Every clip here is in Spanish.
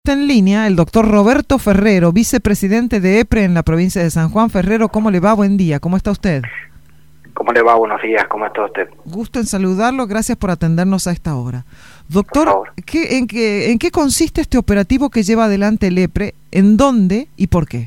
En línea el doctor Roberto Ferrero, vicepresidente de EPRE en la provincia de San Juan. Ferrero, ¿cómo le va? Buen día, ¿cómo está usted? ¿Cómo le va? Buenos días, ¿cómo está usted? Gusto en saludarlo, gracias por atendernos a esta hora. Doctor, ¿en qué consiste este operativo que lleva adelante el EPRE? ¿En dónde y por qué?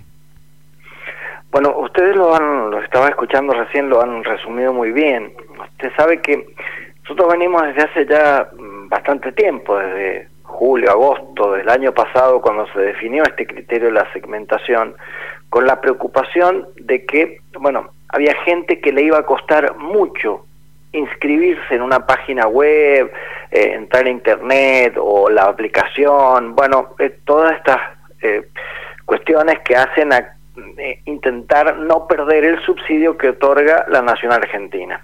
Bueno, ustedes lo estaba escuchando recién, lo han resumido muy bien. Usted sabe que nosotros venimos desde hace ya bastante tiempo, desde julio, agosto del año pasado, cuando se definió este criterio de la segmentación, con la preocupación de que, bueno, había gente que le iba a costar mucho inscribirse en una página web, entrar a internet o la aplicación, bueno, todas estas cuestiones que hacen a intentar no perder el subsidio que otorga la Nación Argentina.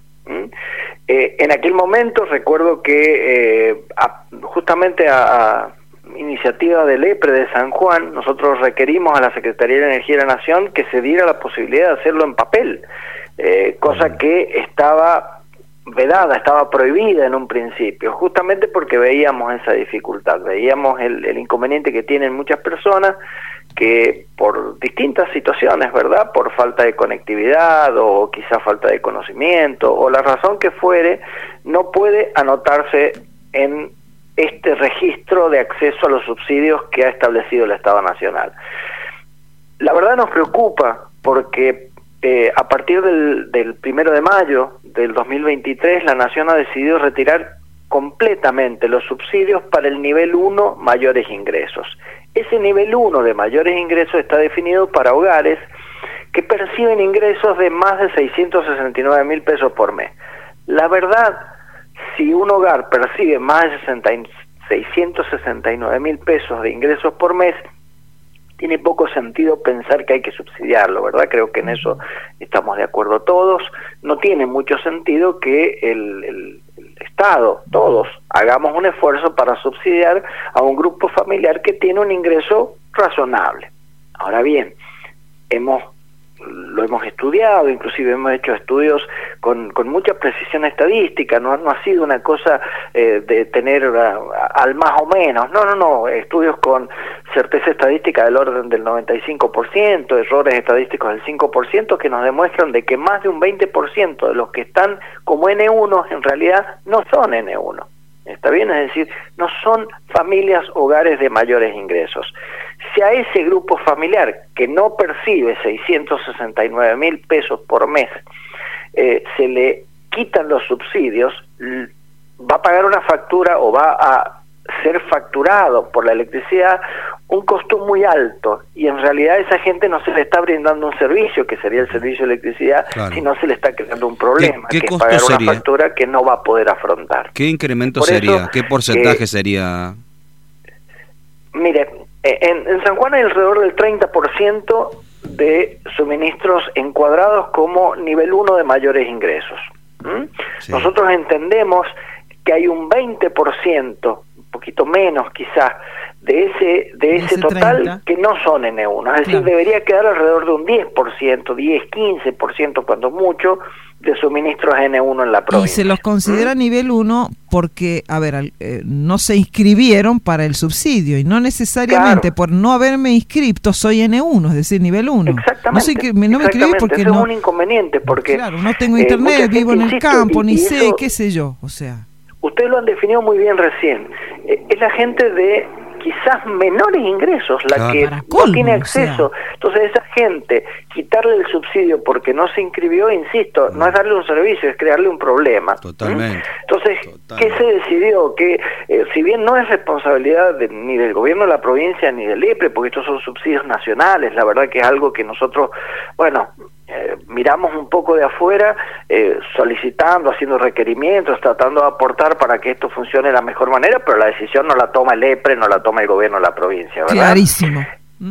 En aquel momento recuerdo que justamente a iniciativa del EPRE de San Juan, nosotros requerimos a la Secretaría de Energía de la Nación que se diera la posibilidad de hacerlo en papel, cosa que estaba vedada, estaba prohibida en un principio, justamente porque veíamos esa dificultad, veíamos el inconveniente que tienen muchas personas que por distintas situaciones, ¿verdad?, por falta de conectividad o quizá falta de conocimiento o la razón que fuere, no puede anotarse en este registro de acceso a los subsidios que ha establecido el Estado Nacional. La verdad nos preocupa porque a partir del 1 de mayo del 2023 la Nación ha decidido retirar completamente los subsidios para el nivel 1 mayores ingresos. Ese nivel 1 de mayores ingresos está definido para hogares que perciben ingresos de más de 669.000 pesos por mes. La verdad, si un hogar percibe más de 669.000 pesos de ingresos por mes, tiene poco sentido pensar que hay que subsidiarlo, ¿verdad? Creo que en eso estamos de acuerdo todos. No tiene mucho sentido que el Estado, todos, hagamos un esfuerzo para subsidiar a un grupo familiar que tiene un ingreso razonable. Ahora bien, lo hemos estudiado, inclusive hemos hecho estudios con mucha precisión estadística, no ha sido una cosa de tener al más o menos, no, estudios con certeza estadística del orden del 95%, errores estadísticos del 5%, que nos demuestran de que más de un 20% de los que están como N1 en realidad no son N1. ¿Está bien? Es decir, no son familias, hogares de mayores ingresos. Si a ese grupo familiar que no percibe 669.000 pesos por mes se le quitan los subsidios, va a pagar una factura o va a ser facturado por la electricidad un costo muy alto, y en realidad a esa gente no se le está brindando un servicio, que sería el servicio de electricidad, claro, sino se le está creando un problema, ¿Qué que es pagar una factura que no va a poder afrontar. ¿Qué incremento sería? ¿Qué porcentaje sería? Mire, en San Juan hay alrededor del 30% de suministros encuadrados como nivel 1 de mayores ingresos. Sí. Nosotros entendemos que hay un 20%, un poquito menos quizás, de ese total 30, que no son N1, es decir, claro, debería quedar alrededor de un 10%, 10, 15% cuando mucho, de suministros N1 en la provincia. Y se los considera nivel 1 porque, a ver, no se inscribieron para el subsidio, y no necesariamente, claro, por no haberme inscrito soy N1, es decir, nivel 1. Exactamente. No me inscribí porque eso no... es un inconveniente, porque... Claro, no tengo internet, vivo en el campo, ni sé, eso, qué sé yo, o sea... Ustedes lo han definido muy bien recién. Es la gente de quizás menores ingresos la que no tiene acceso. O sea. Entonces esa gente, quitarle el subsidio porque no se inscribió, insisto, no es darle un servicio, es crearle un problema. Totalmente. Entonces, ¿qué se decidió? Que si bien no es responsabilidad ni del gobierno de la provincia ni del EPRE, porque estos son subsidios nacionales, la verdad que es algo que nosotros, bueno, miramos un poco de afuera, solicitando, haciendo requerimientos, tratando de aportar para que esto funcione de la mejor manera, pero la decisión no la toma el EPRE, no la toma el gobierno de la provincia, ¿verdad? Clarísimo.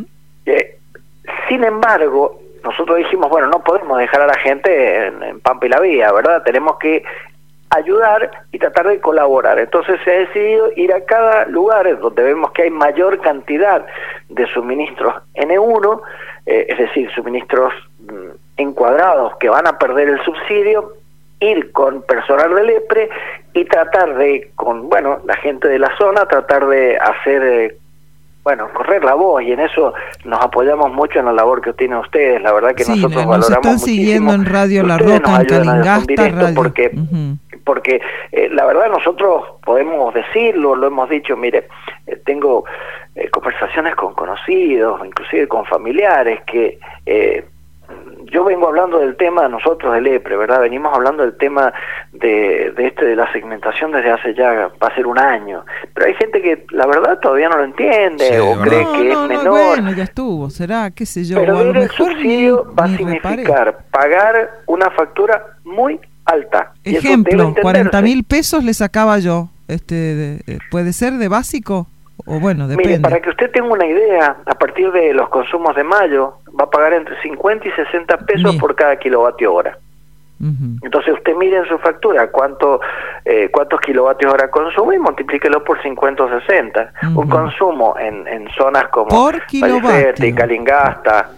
Sin embargo, nosotros dijimos, bueno, no podemos dejar a la gente en Pampa y la Vía, ¿verdad? Tenemos que ayudar y tratar de colaborar. Entonces se ha decidido ir a cada lugar donde vemos que hay mayor cantidad de suministros N1, es decir, suministros encuadrados que van a perder el subsidio, ir con personal del EPRE y tratar de, con la gente de la zona, tratar de hacer correr la voz, y en eso nos apoyamos mucho en la labor que tienen ustedes. La verdad que sí, nosotros nos valoramos están siguiendo en Radio La Roca, en Calingasta, radio. Porque la verdad nosotros podemos decirlo, lo hemos dicho, mire, tengo conversaciones con conocidos, inclusive con familiares, que yo vengo hablando del tema, nosotros del EPRE, ¿verdad? Venimos hablando del tema de la segmentación desde hace ya, va a ser un año, pero hay gente que la verdad todavía no lo entiende, sí, o cree que es menor. Bueno, ya estuvo, será, qué sé yo. Pero el subsidio va a significar pagar una factura muy alta. Ejemplo, 40.000 pesos le sacaba yo, ¿puede ser de básico? O bueno, depende. Mire, para que usted tenga una idea, a partir de los consumos de mayo, va a pagar entre 50 y 60 pesos por cada kilovatio hora. Entonces usted mire en su factura cuántos kilovatios hora consume y multiplíquelo por 50 o 60. Un consumo en zonas como Valle Fértil, Calingasta,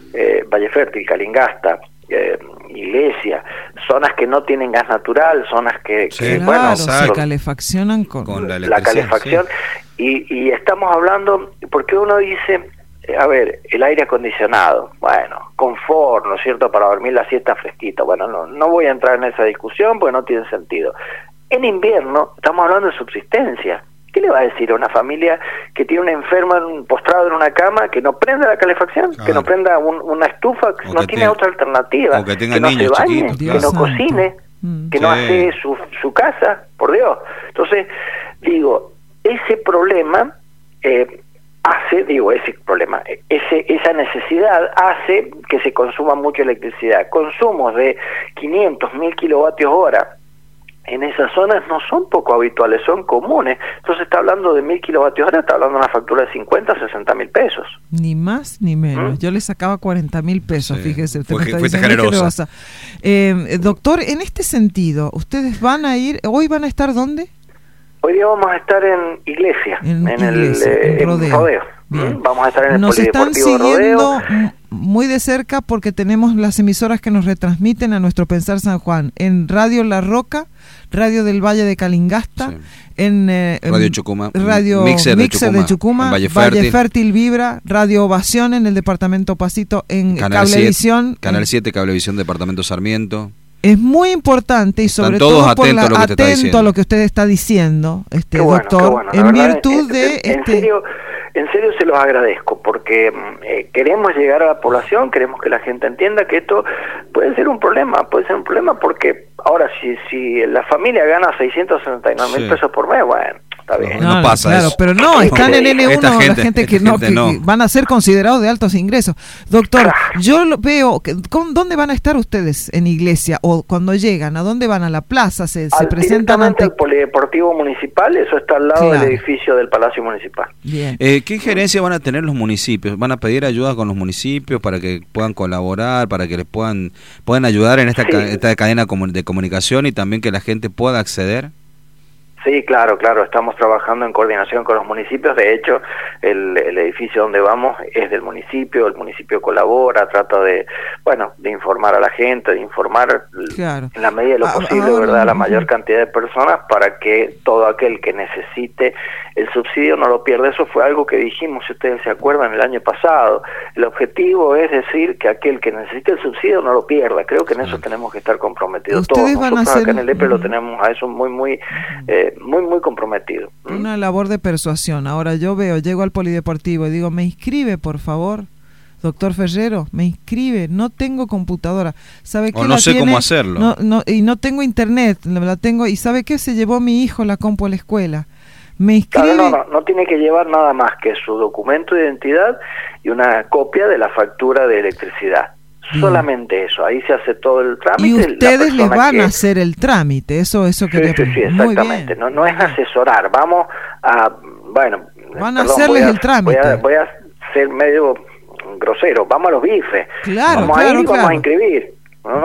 Iglesia, zonas que no tienen gas natural, zonas que se calefaccionan con la calefacción, sí. y estamos hablando, porque uno dice, a ver, el aire acondicionado, confort, ¿no es cierto?, para dormir la siesta fresquita. No voy a entrar en esa discusión porque no tiene sentido. En invierno estamos hablando de subsistencia. ¿Qué le va a decir a una familia que tiene un enfermo postrado en una cama, que no prenda la calefacción, que no prenda una estufa, que no tiene otra alternativa, o que tenga no niños se bañe, chiquitos, que no cocine, que no hace su casa, por Dios? Entonces, digo, ese problema esa necesidad hace que se consuma mucha electricidad. Consumos de 500, 1000 kilovatios hora en esas zonas no son poco habituales, son comunes. Entonces está hablando de 1000 kilovatios hora, está hablando de una factura de 50, 60 mil pesos. Ni más ni menos. Yo le sacaba 40.000 pesos, fíjese. Usted fuiste generosa. Doctor, en este sentido, ¿ustedes van a ir, hoy van a estar dónde? Hoy día vamos a estar en Iglesia, en Rodeo. Vamos a estar en el Polideportivo Nos están siguiendo muy de cerca porque tenemos las emisoras que nos retransmiten a nuestro Pensar San Juan, en Radio La Roca, Radio del Valle de Calingasta, en Radio Chocuma, Radio Mixer de Chocuma, Valle Fértil Vibra, Radio Ovación en el departamento Pasito, en Cablevisión, Canal 7, Cablevisión, departamento Sarmiento. Es muy importante y sobre todo atento a lo que usted está diciendo, doctor, en virtud de En serio se los agradezco, porque queremos llegar a la población, queremos que la gente entienda que esto puede ser un problema porque ahora si la familia gana 669.000 pesos por mes, está bien. No pasa claro, eso. Pero no, están en N1 la gente que van a ser considerados de altos ingresos. Doctor, yo lo veo, ¿dónde van a estar ustedes en Iglesia? O cuando llegan, ¿a dónde van? ¿A la plaza? ¿Se presentan ante el Polideportivo Municipal? Eso está al lado del edificio del Palacio Municipal. Bien. ¿Qué injerencia van a tener los municipios? ¿Van a pedir ayuda con los municipios para que puedan colaborar, para que les puedan ayudar en esta cadena de comunicación y también que la gente pueda acceder? Sí, claro, estamos trabajando en coordinación con los municipios. De hecho, el edificio donde vamos es del municipio, el municipio colabora, trata de informar a la gente, de informar en la medida de lo posible, ¿verdad?, a la mayor cantidad de personas para que todo aquel que necesite el subsidio no lo pierda. Eso fue algo que dijimos, si ustedes se acuerdan, el año pasado. El objetivo es decir que aquel que necesite el subsidio no lo pierda. Creo que en eso tenemos que estar comprometidos todos. Nosotros acá en el EPRE lo tenemos a eso muy comprometido. Una labor de persuasión. Ahora llego al Polideportivo y digo, ¿me inscribe, por favor? Doctor Ferrero, me inscribe, no tengo computadora. ¿Sabe qué? O no sé cómo hacerlo. Y no tengo internet, la tengo, y ¿sabe qué? Se llevó mi hijo la compu a la escuela. Me inscribe. No tiene que llevar nada más que su documento de identidad y una copia de la factura de electricidad. Solamente eso, ahí se hace todo el trámite. Y ustedes les van a hacer el trámite, eso quería Sí, exactamente. No es asesorar, vamos a, van a hacerles el trámite. Voy a ser medio grosero, vamos a los bifes. Vamos a inscribir.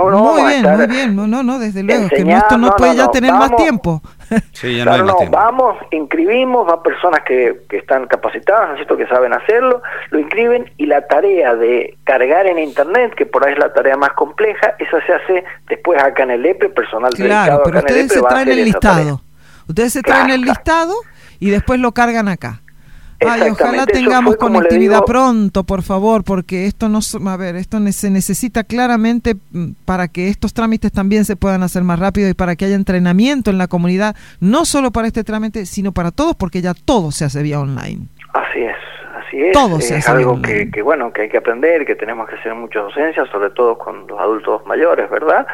Muy bien, desde luego, que esto no puede ya tener más tiempo. Sí, ya no hay más tiempo. Vamos, inscribimos, van personas que están capacitadas, ¿no es cierto?, que saben hacerlo, lo inscriben, y la tarea de cargar en internet, que por ahí es la tarea más compleja, esa se hace después acá en el EPRE, personal dedicado pero ustedes se traen el listado. Ustedes se traen el listado y después lo cargan acá. Ay, ojalá tengamos conectividad pronto, por favor, porque esto no, esto se necesita claramente para que estos trámites también se puedan hacer más rápido y para que haya entrenamiento en la comunidad, no solo para este trámite, sino para todos, porque ya todo se hace vía online. Así es. Todo es algo que hay que aprender, que tenemos que hacer mucha docencia, sobre todo con los adultos mayores, ¿verdad?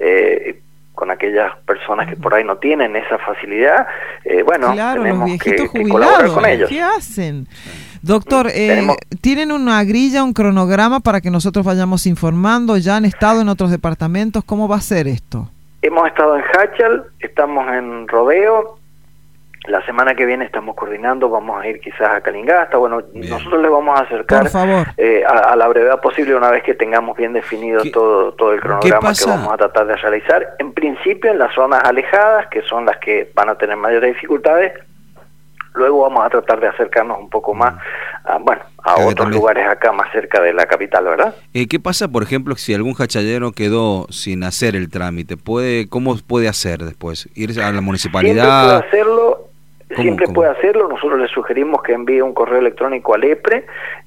Con aquellas personas que por ahí no tienen esa facilidad, claro, tenemos los viejitos que colaborar con ellos. ¿Qué hacen? Doctor, ¿tienen una grilla, un cronograma para que nosotros vayamos informando? ¿Ya han estado en otros departamentos? ¿Cómo va a ser esto? Hemos estado en Hachal, estamos en Rodeo. La semana que viene estamos coordinando, vamos a ir quizás a Calingasta. Bueno, bien. Nosotros le vamos a acercar a la brevedad posible, una vez que tengamos bien definido todo el cronograma que vamos a tratar de realizar. En principio en las zonas alejadas, que son las que van a tener mayores dificultades. Luego vamos a tratar de acercarnos un poco más a otros lugares acá más cerca de la capital, ¿verdad? ¿Qué pasa, por ejemplo, si algún hachallero quedó sin hacer el trámite? ¿Cómo puede hacer después? ¿Ir a la municipalidad? Siempre puede hacerlo. Nosotros le sugerimos que envíe un correo electrónico al EPRE.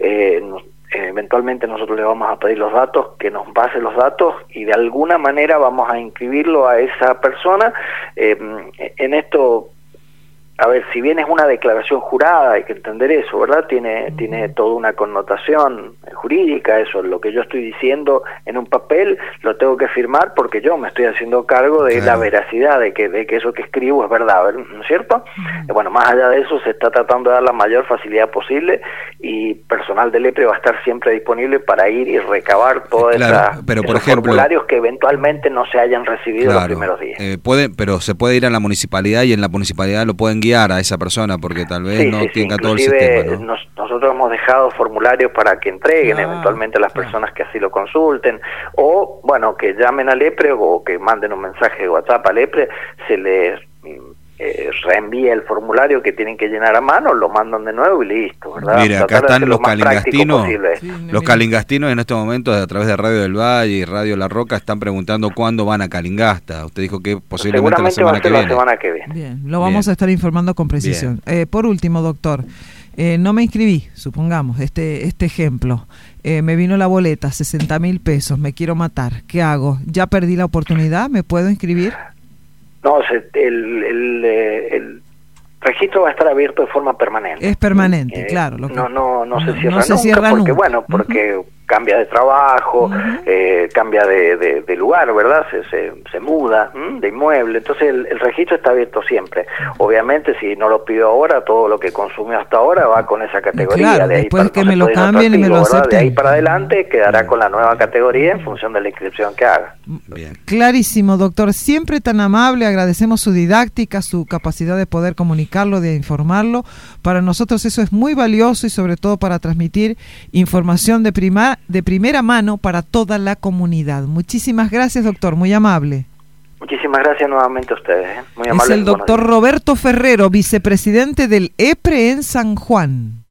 Eventualmente nosotros le vamos a pedir los datos, que nos pase los datos y de alguna manera vamos a inscribirlo a esa persona. En esto, a ver, si bien es una declaración jurada, hay que entender eso, ¿verdad? Tiene toda una connotación jurídica, eso, lo que yo estoy diciendo en un papel lo tengo que firmar porque yo me estoy haciendo cargo de la veracidad, de que eso que escribo es verdad, ¿no es cierto? Bueno, más allá de eso se está tratando de dar la mayor facilidad posible y personal del EPRE va a estar siempre disponible para ir y recabar todos esos formularios que eventualmente no se hayan recibido los primeros días. Pero se puede ir a la municipalidad y en la municipalidad lo pueden guiar a esa persona porque tal vez no tenga todo el sistema, ¿no? Nosotros hemos dejado formularios para que entreguen eventualmente a las personas que así lo consulten o que llamen al EPRE o que manden un mensaje de WhatsApp al EPRE, se les reenvía el formulario que tienen que llenar a mano, lo mandan de nuevo y listo, ¿verdad? Mire, acá están los calingastinos, los calingastinos en este momento a través de Radio del Valle y Radio La Roca están preguntando cuándo van a Calingasta. Usted dijo que posiblemente la semana que viene. Bien, lo vamos a estar informando con precisión. Por último, doctor, no me inscribí, supongamos, este ejemplo. Me vino la boleta, 60,000 pesos, me quiero matar. ¿Qué hago? ¿Ya perdí la oportunidad? ¿Me puedo inscribir? No, el registro va a estar abierto de forma permanente. Es permanente, claro. No se cierra nunca, porque cambia de trabajo, cambia de lugar, ¿verdad? Se muda de inmueble, entonces el registro está abierto siempre. Obviamente, si no lo pido ahora, todo lo que consumió hasta ahora va con esa categoría. Claro, de ahí después que me lo cambien y me lo acepten. De ahí para adelante quedará con la nueva categoría en función de la inscripción que haga. Bien. Clarísimo, doctor. Siempre tan amable, agradecemos su didáctica, su capacidad de poder comunicarlo, de informarlo. Para nosotros eso es muy valioso y sobre todo para transmitir información de primera mano para toda la comunidad. Muchísimas gracias, doctor, muy amable. Muchísimas gracias nuevamente a ustedes. Muy amable. Es el doctor Roberto Ferrero, vicepresidente del EPRE en San Juan.